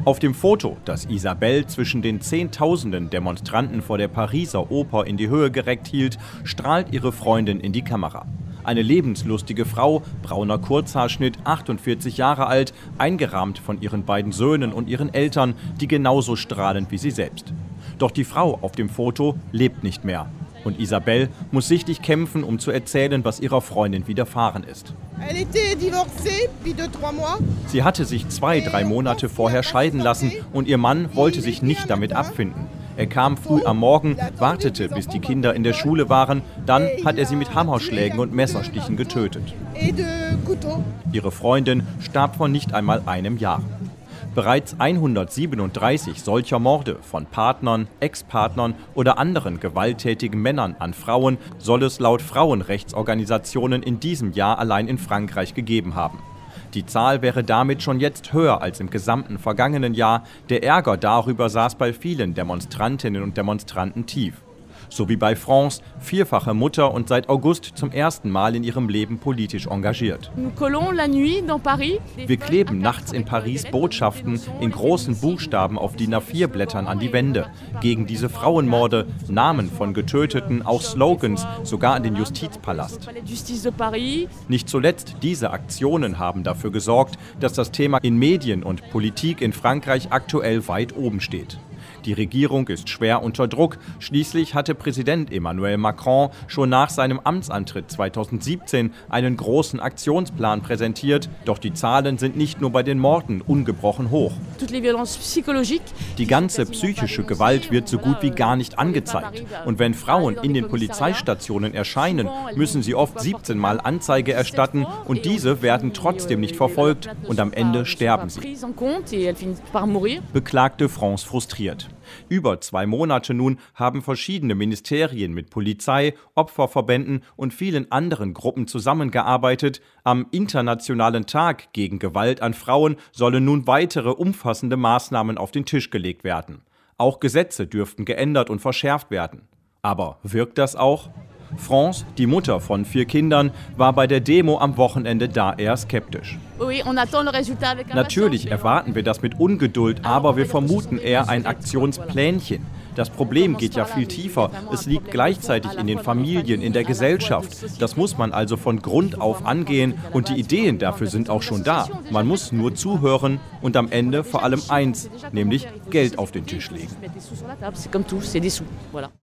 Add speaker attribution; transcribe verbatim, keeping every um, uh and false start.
Speaker 1: Auf dem Foto, das Isabelle zwischen den Zehntausenden Demonstranten vor der Pariser Oper in die Höhe gereckt hielt, strahlt ihre Freundin in die Kamera. Eine lebenslustige Frau, brauner Kurzhaarschnitt, achtundvierzig Jahre alt, eingerahmt von ihren beiden Söhnen und ihren Eltern, die genauso strahlen wie sie selbst. Doch die Frau auf dem Foto lebt nicht mehr. Und Isabelle muss sichtlich kämpfen, um zu erzählen, was ihrer Freundin widerfahren ist. Sie hatte sich zwei, drei Monate vorher scheiden lassen und ihr Mann wollte sich nicht damit abfinden. Er kam früh am Morgen, wartete, bis die Kinder in der Schule waren, dann hat er sie mit Hammerschlägen und Messerstichen getötet. Ihre Freundin starb vor nicht einmal einem Jahr. Bereits hundertsiebenunddreißig solcher Morde von Partnern, Ex-Partnern oder anderen gewalttätigen Männern an Frauen soll es laut Frauenrechtsorganisationen in diesem Jahr allein in Frankreich gegeben haben. Die Zahl wäre damit schon jetzt höher als im gesamten vergangenen Jahr. Der Ärger darüber saß bei vielen Demonstrantinnen und Demonstranten tief. So wie bei France, vierfache Mutter und seit August zum ersten Mal in ihrem Leben politisch engagiert. Wir kleben nachts in Paris Botschaften in großen Buchstaben auf D I N A vier Blättern an die Wände. Gegen diese Frauenmorde, Namen von Getöteten, auch Slogans, sogar an den Justizpalast. Nicht zuletzt diese Aktionen haben dafür gesorgt, dass das Thema in Medien und Politik in Frankreich aktuell weit oben steht. Die Regierung ist schwer unter Druck. Schließlich hatte Präsident Emmanuel Macron schon nach seinem Amtsantritt zweitausendsiebzehn einen großen Aktionsplan präsentiert. Doch die Zahlen sind nicht nur bei den Morden ungebrochen hoch. Die ganze psychische Gewalt wird so gut wie gar nicht angezeigt. Und wenn Frauen in den Polizeistationen erscheinen, müssen sie oft siebzehn Mal Anzeige erstatten und diese werden trotzdem nicht verfolgt und am Ende sterben sie. Beklagte France frustriert. Über zwei Monate nun haben verschiedene Ministerien mit Polizei, Opferverbänden und vielen anderen Gruppen zusammengearbeitet. Am Internationalen Tag gegen Gewalt an Frauen sollen nun weitere umfassende Maßnahmen auf den Tisch gelegt werden. Auch Gesetze dürften geändert und verschärft werden. Aber wirkt das auch? France, die Mutter von vier Kindern, war bei der Demo am Wochenende da eher skeptisch. Natürlich erwarten wir das mit Ungeduld, aber wir vermuten eher ein Aktionsplänchen. Das Problem geht ja viel tiefer. Es liegt gleichzeitig in den Familien, in der Gesellschaft. Das muss man also von Grund auf angehen und die Ideen dafür sind auch schon da. Man muss nur zuhören und am Ende vor allem eins, nämlich Geld auf den Tisch legen.